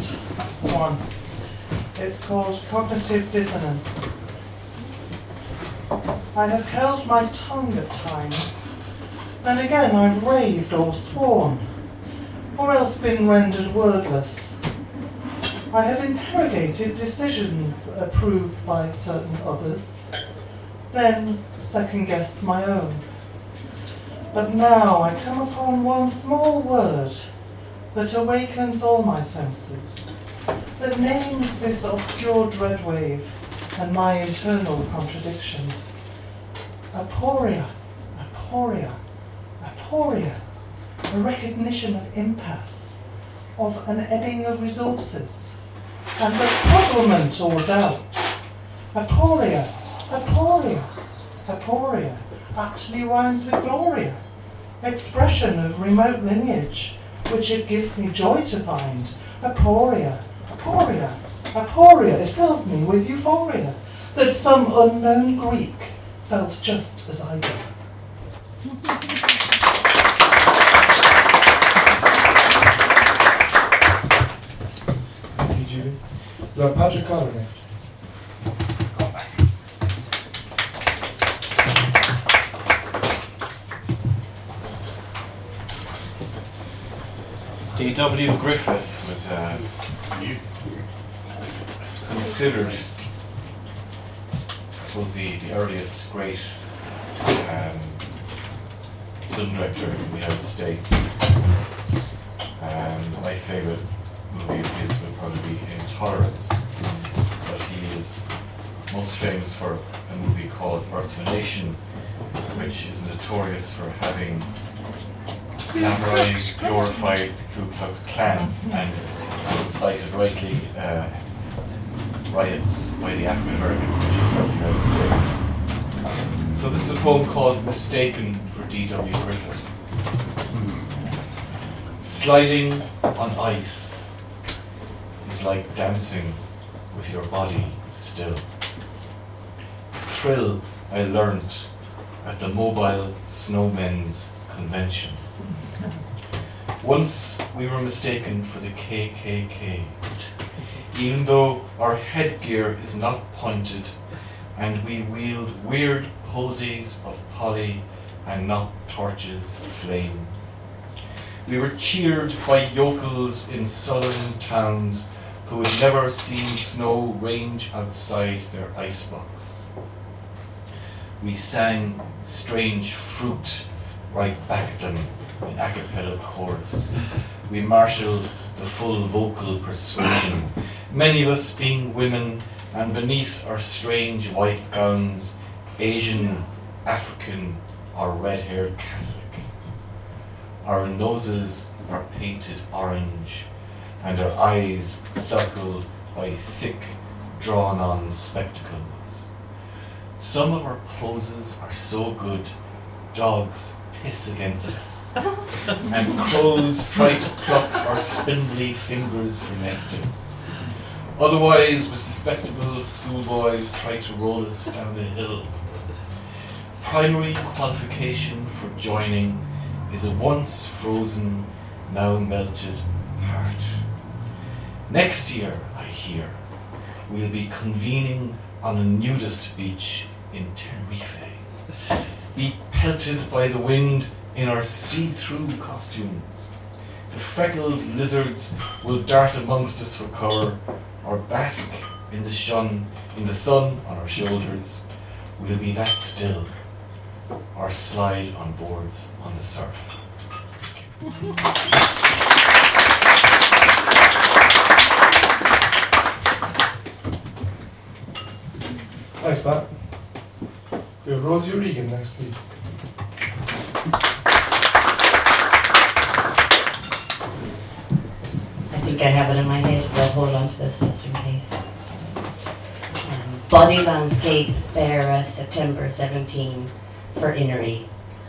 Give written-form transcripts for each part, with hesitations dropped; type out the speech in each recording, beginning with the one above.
one. It's called cognitive dissonance. I have held my tongue at times, then again I've raved or sworn, or else been rendered wordless. I have interrogated decisions approved by certain others, then second-guessed my own. But now I come upon one small word that awakens all my senses, that names this obscure dread wave and my internal contradictions. Aporia, aporia, aporia, a recognition of impasse, of an ebbing of resources, and of puzzlement or doubt. Aporia, aporia, aporia, aptly rhymes with gloria, expression of remote lineage, which it gives me joy to find. Aporia, aporia, aporia, it fills me with euphoria, that some unknown Greek felt just as I did. Thank you, Julie. We'll have Patrick Collar next, D.W. Griffith was considered, I suppose, the earliest great film director in the United States. My favourite movie of his would probably be Intolerance, but he is most famous for a movie called Birth of a Nation, which is notorious for having glamorized, glorified the Ku Klux Klan and incited rightly riots by the African American community throughout the United States. So this is a poem called Mistaken for D.W. Griffith. Sliding on ice is like dancing with your body still. Thrill I learnt at the Mobile Snowmen's Convention. Once we were mistaken for the KKK, even though our headgear is not pointed and we wield weird posies of poly and not torches flame. We were cheered by yokels in southern towns who had never seen snow range outside their icebox. We sang Strange Fruit right back at them in a cappella chorus. We marshalled the full vocal persuasion, many of us being women, and beneath our strange white gowns, Asian, African, or red-haired Catholic. Our noses are painted orange, and our eyes circled by thick, drawn-on spectacles. Some of our poses are so good, dogs piss against us, and crows try to pluck our spindly fingers for nesting. Otherwise, respectable schoolboys try to roll us down a hill. Primary qualification for joining is a once frozen, now melted heart. Next year, I hear, we'll be convening on a nudist beach in Tenerife, be pelted by the wind in our see-through costumes. The freckled lizards will dart amongst us for cover, or bask in the sun on our shoulders. We'll be that still, or slide on boards on the surf. Thanks, Pat. We have Rosie O'Regan next, please. I think I have it in my head, but I'll hold on to this just in case. Body Landscape, Beara, September 17, for Innery.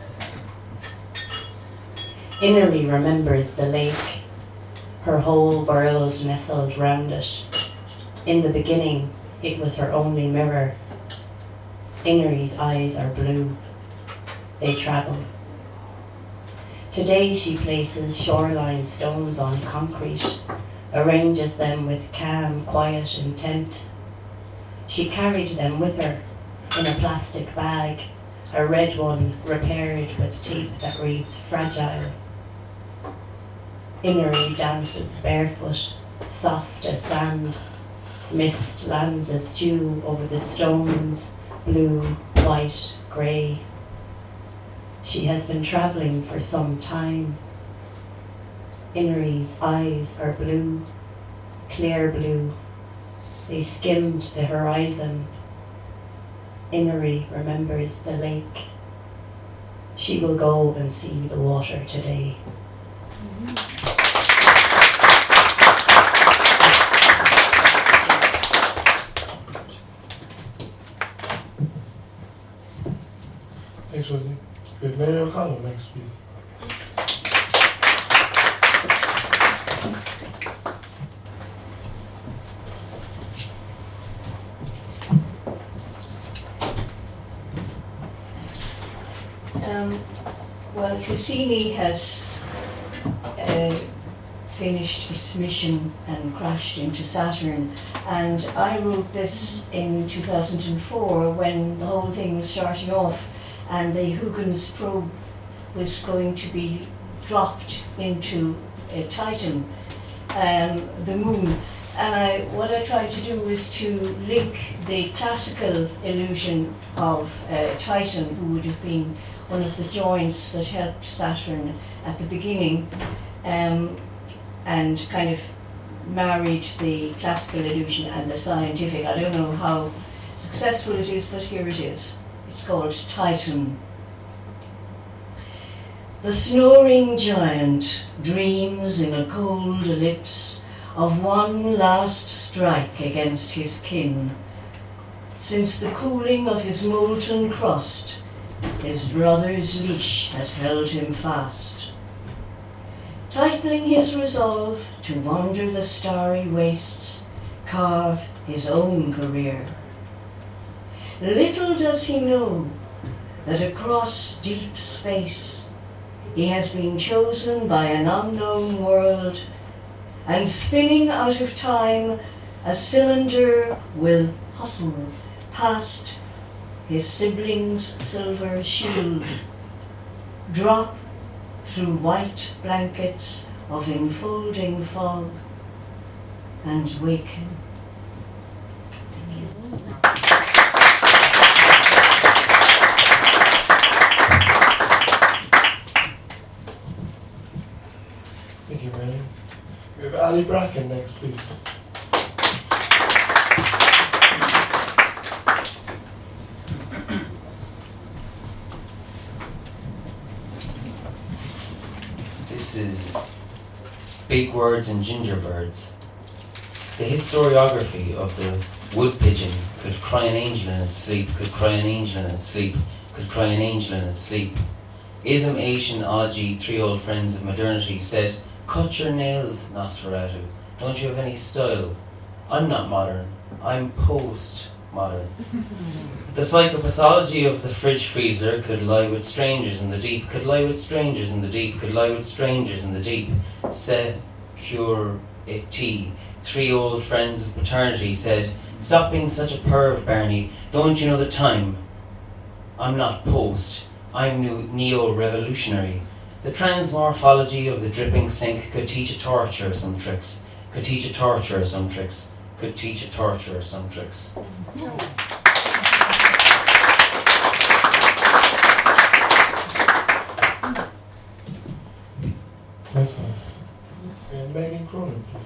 Innery remembers the lake, her whole world nestled round it. In the beginning, it was her only mirror. Innery's eyes are blue. They travel. Today she places shoreline stones on concrete, arranges them with calm, quiet intent. She carried them with her in a plastic bag, a red one repaired with tape that reads fragile. Innery dances barefoot, soft as sand. Mist lands as dew over the stones, blue, white, grey. She has been travelling for some time. Innery's eyes are blue, clear blue. They skimmed the horizon. Innery remembers the lake. She will go and see the water today. Thanks, Rosie. We have Mary O'Connell next, please. Well, Cassini has finished its mission and crashed into Saturn, and I wrote this in 2004 when the whole thing was starting off and the Huygens probe was going to be dropped into Titan, the moon. And what I tried to do was to link the classical illusion of Titan, who would have been one of the joints that helped Saturn at the beginning, and kind of married the classical illusion and the scientific. I don't know how successful it is, but here it is. It's called Titan. The snoring giant dreams in a cold ellipse of one last strike against his kin. Since the cooling of his molten crust, his brother's leash has held him fast. Tightening his resolve to wander the starry wastes, carve his own career. Little does he know that across deep space he has been chosen by an unknown world, and spinning out of time, a cylinder will hustle past his siblings' silver shield, drop through white blankets of enfolding fog, and waken. Thank you. Thank you, Mary. We have Ali Bracken next, please. This is Big Words and Gingerbirds. The historiography of the wood pigeon could cry an angel in its sleep, could cry an angel in its sleep, could cry an angel in its sleep. Ism, Aish and Aji, three old friends of modernity, said, "Cut your nails, Nosferatu. Don't you have any style? I'm not modern. I'm post-modern." The psychopathology of the fridge freezer could lie with strangers in the deep, could lie with strangers in the deep, could lie with strangers in the deep. Security. Three old friends of paternity said, "Stop being such a perv, Barney. Don't you know the time? I'm not post. I'm neo-revolutionary." The transmorphology of the dripping sink could teach a torture some tricks, could teach a torture some tricks, could teach a torture some tricks. Nice one. And Megan Cronin, please.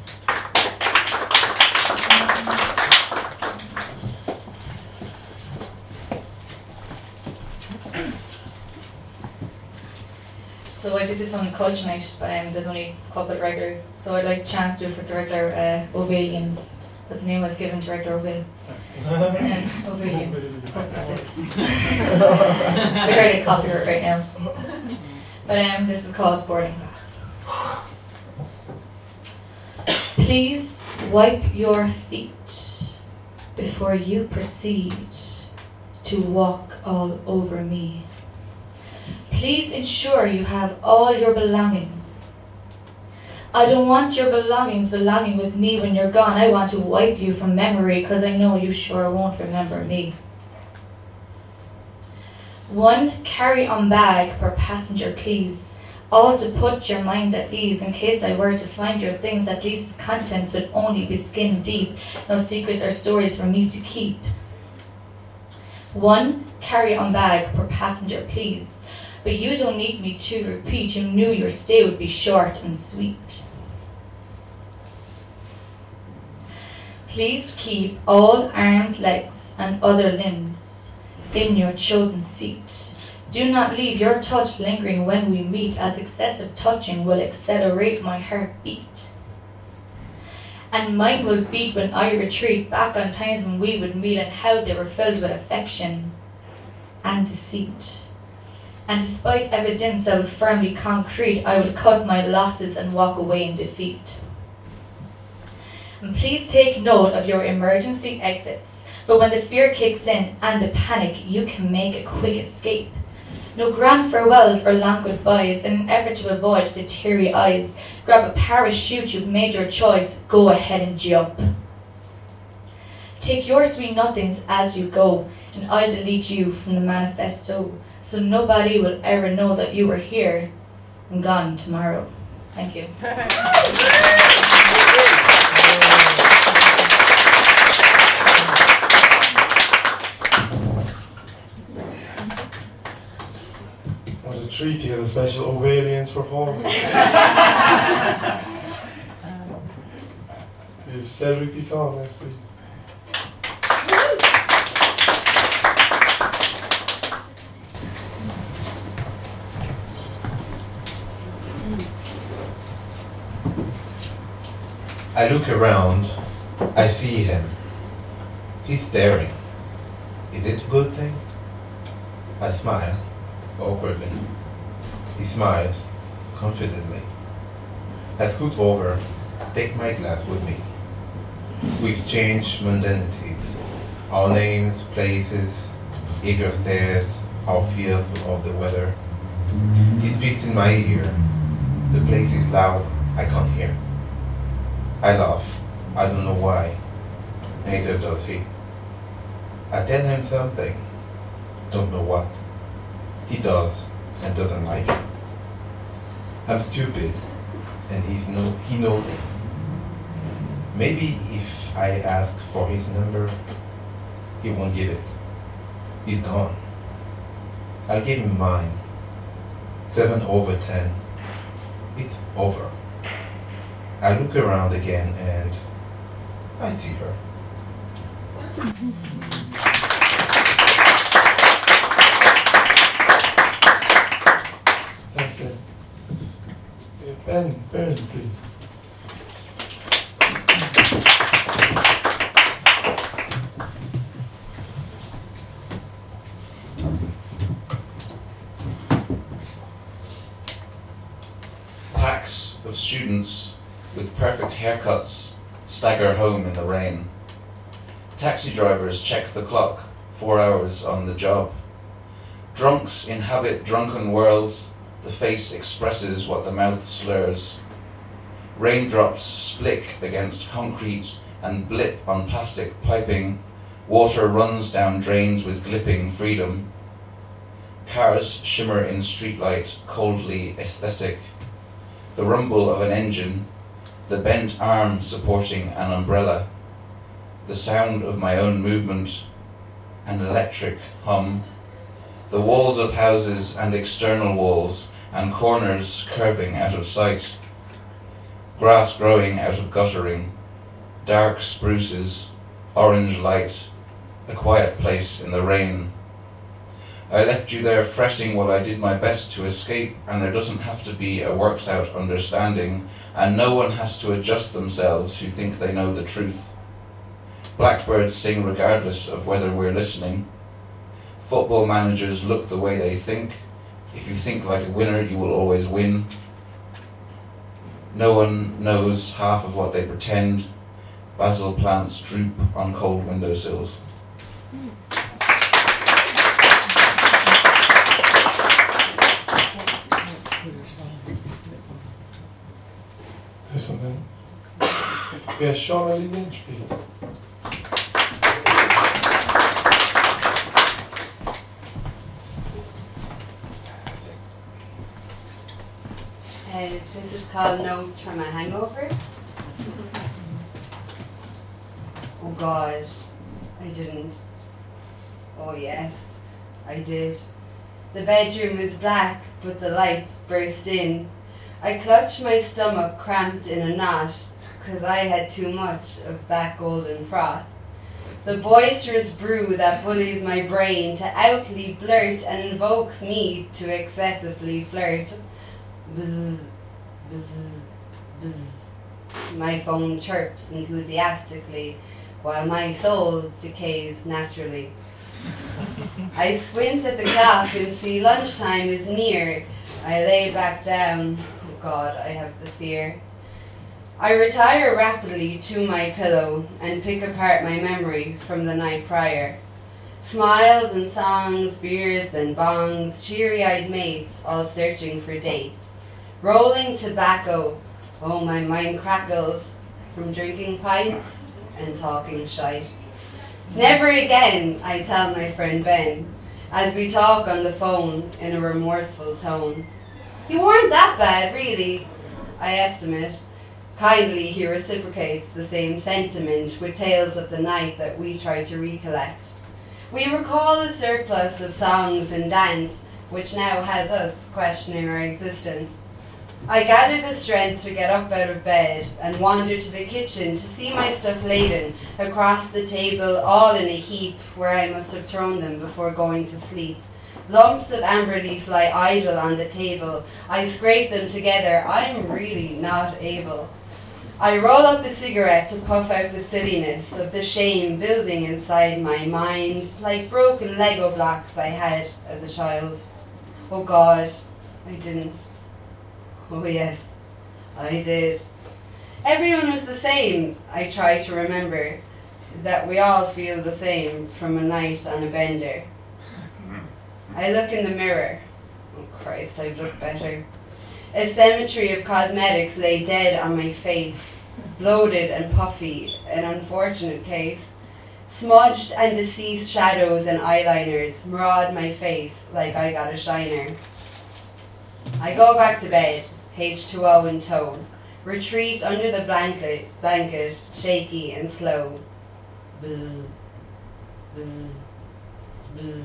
So I did this on Culture Night, but there's only a couple of regulars, so I'd like a chance to do it for the regular Ovalians. That's the name I've given to regular Ovale. Ovalians. I heard a copyright right now. But this is called Boarding Pass. Please wipe your feet before you proceed to walk all over me. Please ensure you have all your belongings. I don't want your belongings belonging with me when you're gone. I want to wipe you from memory, 'cause I know you sure won't remember me. 1 carry-on bag per passenger, please. All to put your mind at ease. In case I were to find your things, at least its contents would only be skin deep. No secrets or stories for me to keep. 1 carry-on bag per passenger, please. But you don't need me to repeat. You knew your stay would be short and sweet. Please keep all arms, legs, and other limbs in your chosen seat. Do not leave your touch lingering when we meet, as excessive touching will accelerate my heartbeat. And mine will beat when I retreat back on times when we would meet and how they were filled with affection and deceit. And despite evidence that was firmly concrete, I would cut my losses and walk away in defeat. And please take note of your emergency exits, but when the fear kicks in and the panic, you can make a quick escape. No grand farewells or long goodbyes in an effort to avoid the teary eyes. Grab a parachute, you've made your choice, go ahead and jump. Take your sweet nothings as you go, and I'll delete you from the manifesto, so nobody will ever know that you were here and gone tomorrow. Thank you. What a treat to get a special Ovalians performance. Here's Cedric Picon next, please. I look around, I see him. He's staring. Is it a good thing? I smile, awkwardly. He smiles, confidently. I scoot over, take my glass with me. We exchange mundanities, our names, places, eager stares, our fears of the weather. He speaks in my ear. The place is loud, I can't hear. I laugh. I don't know why. Neither does he. I tell him something. Don't know what. He does and doesn't like it. I'm stupid and he knows it. Maybe if I ask for his number, he won't give it. He's gone. I'll give him mine. 7/10. It's over. I look around again and I see her. That's it. Ben, please. Packs of students with perfect haircuts stagger home in the rain. Taxi drivers check the clock, 4 hours on the job. Drunks inhabit drunken worlds, the face expresses what the mouth slurs. Raindrops splick against concrete and blip on plastic piping. Water runs down drains with glipping freedom. Cars shimmer in streetlight, coldly aesthetic. The rumble of an engine, the bent arm supporting an umbrella, the sound of my own movement, an electric hum, the walls of houses and external walls and corners curving out of sight, grass growing out of guttering, dark spruces, orange light, a quiet place in the rain. I left you there fretting while I did my best to escape, and there doesn't have to be a worked out understanding, and no one has to adjust themselves who think they know the truth. Blackbirds sing regardless of whether we're listening. Football managers look the way they think. If you think like a winner, you will always win. No one knows half of what they pretend. Basil plants droop on cold windowsills. next one then. Yeah, Shauna Lee Lynch, please. This is called Notes from a Hangover. Oh God, I didn't. Oh yes, I did. The bedroom was black, but the lights burst in. I clutched my stomach cramped in a knot, 'cause I had too much of that golden froth. The boisterous brew that bullies my brain to outly blurt and invokes me to excessively flirt. Bzz, bzz, bzz. My phone chirps enthusiastically, while my soul decays naturally. I squint at the clock and see lunchtime is near. I lay back down. Oh God, I have the fear. I retire rapidly to my pillow and pick apart my memory from the night prior. Smiles and songs, beers and bongs, cheery-eyed mates all searching for dates. Rolling tobacco, oh my mind crackles from drinking pints and talking shite. Never again, I tell my friend Ben, as we talk on the phone in a remorseful tone. You weren't that bad, really, I estimate. Kindly he reciprocates the same sentiment with tales of the night that we try to recollect. We recall a surplus of songs and dance, which now has us questioning our existence. I gather the strength to get up out of bed and wander to the kitchen to see my stuff laden across the table, all in a heap where I must have thrown them before going to sleep. Lumps of amber leaf lie idle on the table. I scrape them together. I'm really not able. I roll up a cigarette to puff out the silliness of the shame building inside my mind, like broken Lego blocks I had as a child. Oh God, I didn't. Oh yes, I did. Everyone was the same, I try to remember, that we all feel the same from a night on a bender. I look in the mirror. Oh Christ, I've looked better. A cemetery of cosmetics lay dead on my face, bloated and puffy, an unfortunate case. Smudged and deceased shadows and eyeliners maraud my face like I got a shiner. I go back to bed, H2O in tow, retreat under the blanket, shaky and slow. Bzz, bzz, bzz.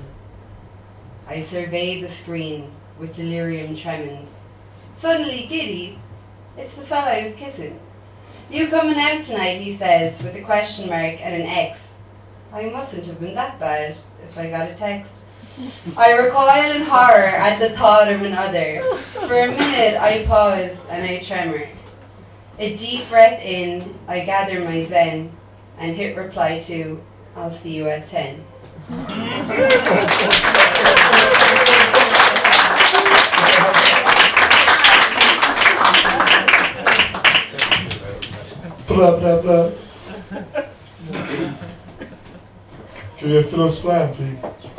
I survey the screen with delirium tremens. Suddenly giddy, it's the fella I was kissing. You coming out tonight, he says, with a question mark and an X. I mustn't have been that bad if I got a text. I recoil in horror at the thought of another. For a minute I pause and I tremor. A deep breath in, I gather my zen and hit reply to, I'll see you at 10. Blah, blah, blah. Can we have Phyllis Bland, please?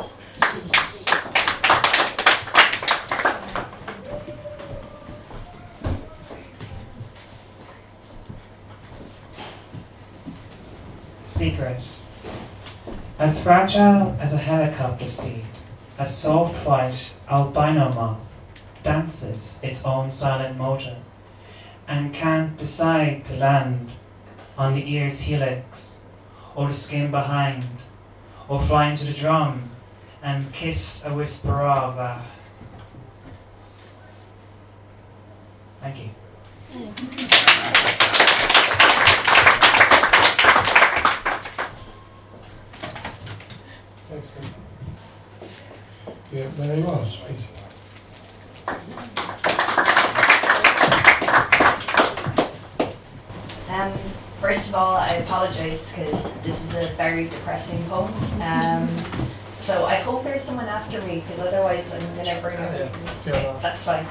Secret. As fragile as a helicopter seat, a soft white albino moth dances its own silent motor and can't decide to land on the ear's helix or the skin behind, or fly into the drum and kiss a whisper of Thank you. Thanks, man. Yeah, Mary Walsh, please. First of all, I apologise because this is a very depressing poem. So I hope there's someone after me because otherwise I'm going to bring it. Okay, that's fine.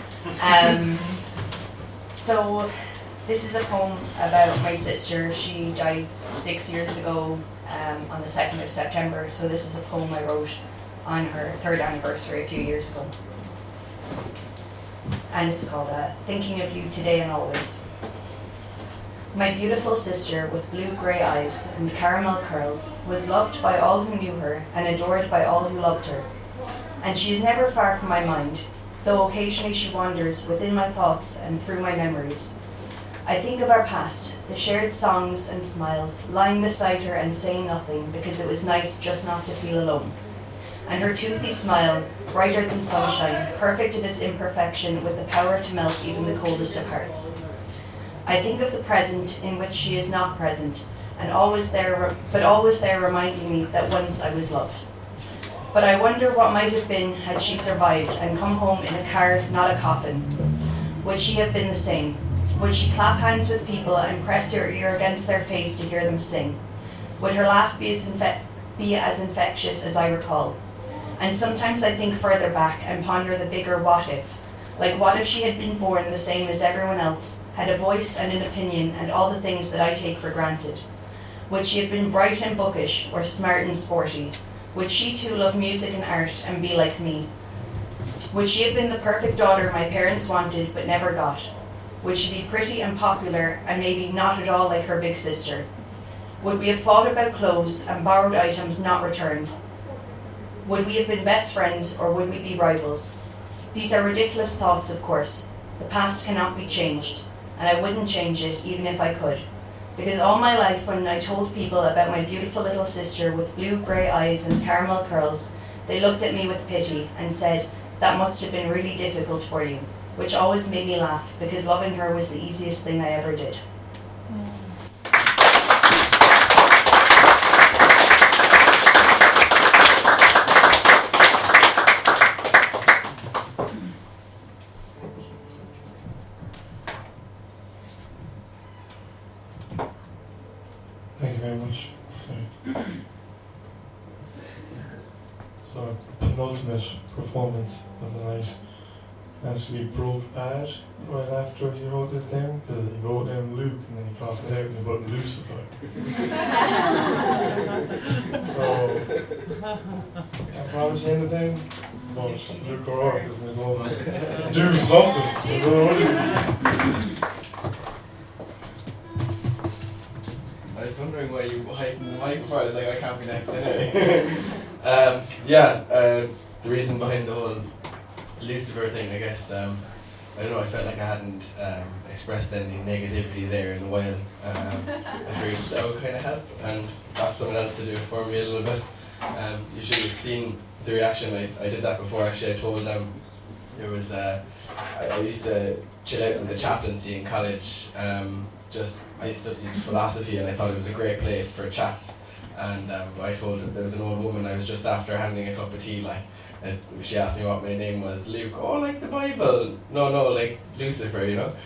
So this is a poem about my sister. She died 6 years ago on the 2nd of September. So this is a poem I wrote on her 3rd anniversary a few years ago. And it's called Thinking of You Today and Always. My beautiful sister with blue-grey eyes and caramel curls was loved by all who knew her and adored by all who loved her. And she is never far from my mind, though occasionally she wanders within my thoughts and through my memories. I think of our past, the shared songs and smiles, lying beside her and saying nothing because it was nice just not to feel alone. And her toothy smile, brighter than sunshine, perfect in its imperfection with the power to melt even the coldest of hearts. I think of the present in which she is not present, and always there reminding me that once I was loved. But I wonder what might have been had she survived and come home in a car, not a coffin. Would she have been the same? Would she clap hands with people and press her ear against their face to hear them sing? Would her laugh be as infectious as I recall? And sometimes I think further back and ponder the bigger what if. Like, what if she had been born the same as everyone else, had a voice and an opinion and all the things that I take for granted? Would she have been bright and bookish or smart and sporty? Would she too love music and art and be like me? Would she have been the perfect daughter my parents wanted but never got? Would she be pretty and popular and maybe not at all like her big sister? Would we have fought about clothes and borrowed items not returned? Would we have been best friends or would we be rivals? These are ridiculous thoughts, of course. The past cannot be changed, and I wouldn't change it even if I could. Because all my life when I told people about my beautiful little sister with blue-grey eyes and caramel curls, they looked at me with pity and said, "That must have been really difficult for you," which always made me laugh because loving her was the easiest thing I ever did. Thank you very much. So, penultimate performance of the night actually broke bad right after he wrote this down, because he wrote down Luke and then he crossed it out and he wrote Lucifer. So, can't promise you anything, but Luke O'Rourke is going to go and do something. I don't know what it is. I was wondering why you heightened the mic before. I was like, I can't be next anyway. The reason behind the whole Lucifer thing, I guess, I don't know, I felt like I hadn't expressed any negativity there in a while. I figured that would kind of help and got someone else to do it for me a little bit. You should have seen the reaction. I did that before actually. I told them there was, I used to chill out in the chaplaincy in college. I studied philosophy and I thought it was a great place for chats. And I told there was an old woman I was just after having a cup of tea, and she asked me what my name was. Luke. Oh, like the Bible. No, like Lucifer, you know.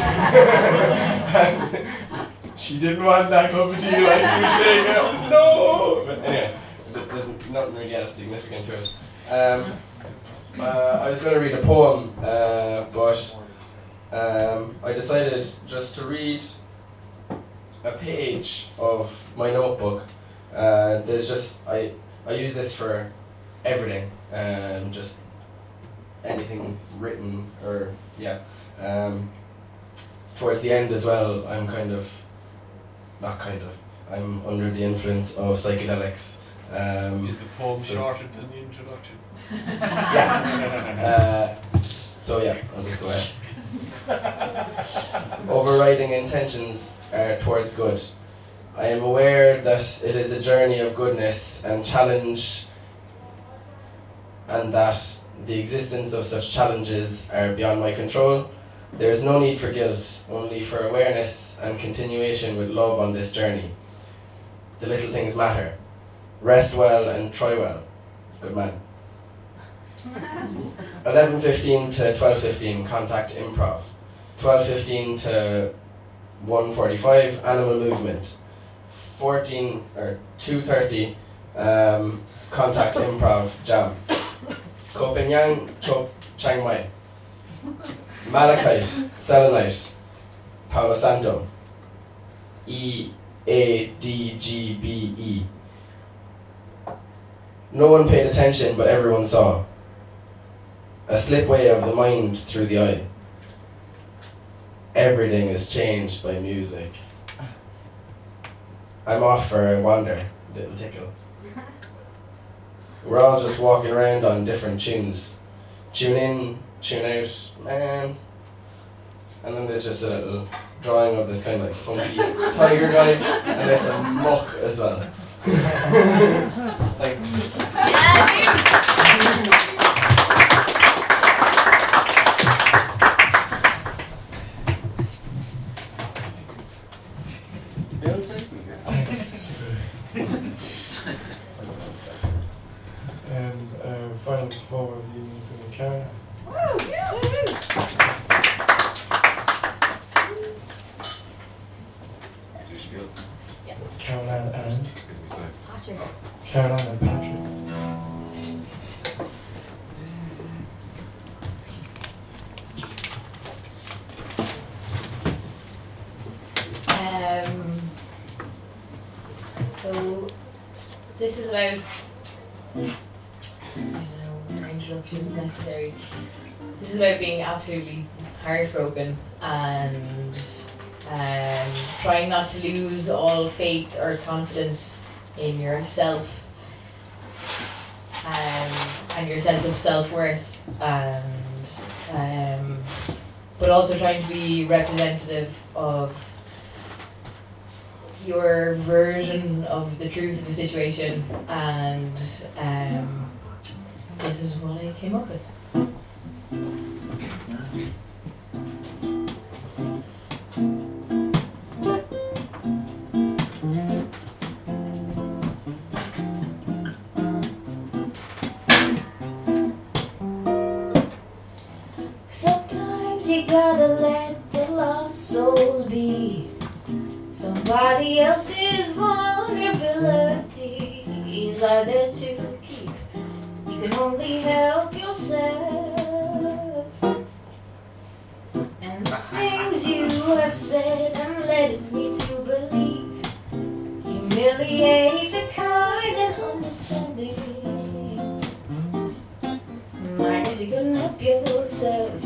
She didn't want that cup of tea, like you were saying. No. But anyway, there's nothing really else significant to it. I was going to read a poem, but I decided just to read a page of my notebook. There's just I use this for everything, just anything written or towards the end as well. I'm I'm under the influence of psychedelics. Is the poem shorter than the introduction? I'll just go ahead. Overriding intentions are towards good. I am aware that it is a journey of goodness and challenge, and that the existence of such challenges are beyond my control. There is no need for guilt, only for awareness and continuation with love on this journey. The little things matter. Rest well and try well. Good man. 11:15 to 12:15, contact improv. 12:15 to 1:45, animal movement. 2:30, contact improv jam. Copenhagen, Chop, Chiang Mai. Malachite, selenite, Palo Santo. EADGBE. No one paid attention, but everyone saw. A slipway of the mind through the eye. Everything is changed by music. I'm off for a wander, little tickle. We're all just walking around on different tunes. Tune in, tune out, man. And then there's just a little drawing of this kind of like funky tiger guy, and there's some muck as well. Thanks. And our final performer of the evening is going to be Karen. Caroline and Patrick. Caroline and Patrick. So this is about, I don't know, more introductions necessary. This is about being absolutely heartbroken and trying not to lose all faith or confidence in yourself and your sense of self-worth, and but also trying to be representative of your version of the truth of the situation, and this is what I came up with. Sometimes you gotta let the lost souls be. Somebody else's vulnerabilities are theirs to keep. You can only help yourself. And the things you have said and led me to believe humiliate the kind and understanding. I guess you couldn't help yourself.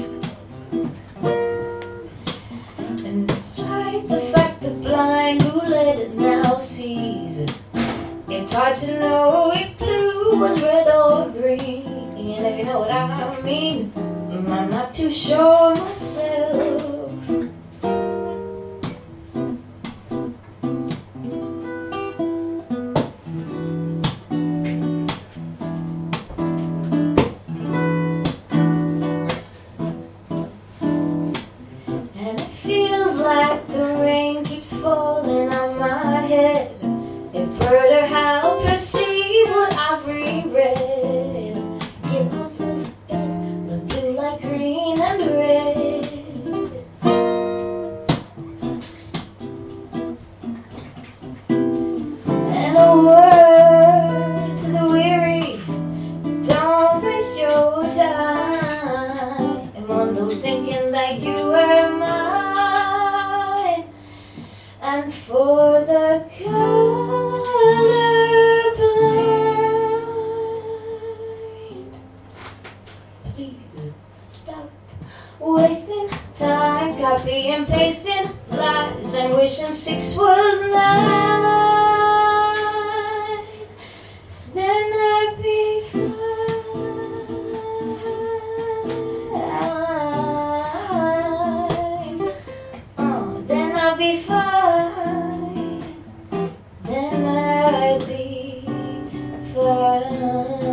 And despite the fact the blind who let it now sees, it's hard to know if blue was red or green. And if you know what I mean, I'm not too sure myself. And it feels like the rain keeps falling on my head. It further help perceive what I've reread. Get onto the bed, the blue like green and red. And a word to the weary, don't waste your time on those thinking that you were mine. And for the colorblind, please stop wasting time copy and pasting lies and wishing 6 was 9. Then I'd be fine. Then I'll be fine. Then I'll be fine.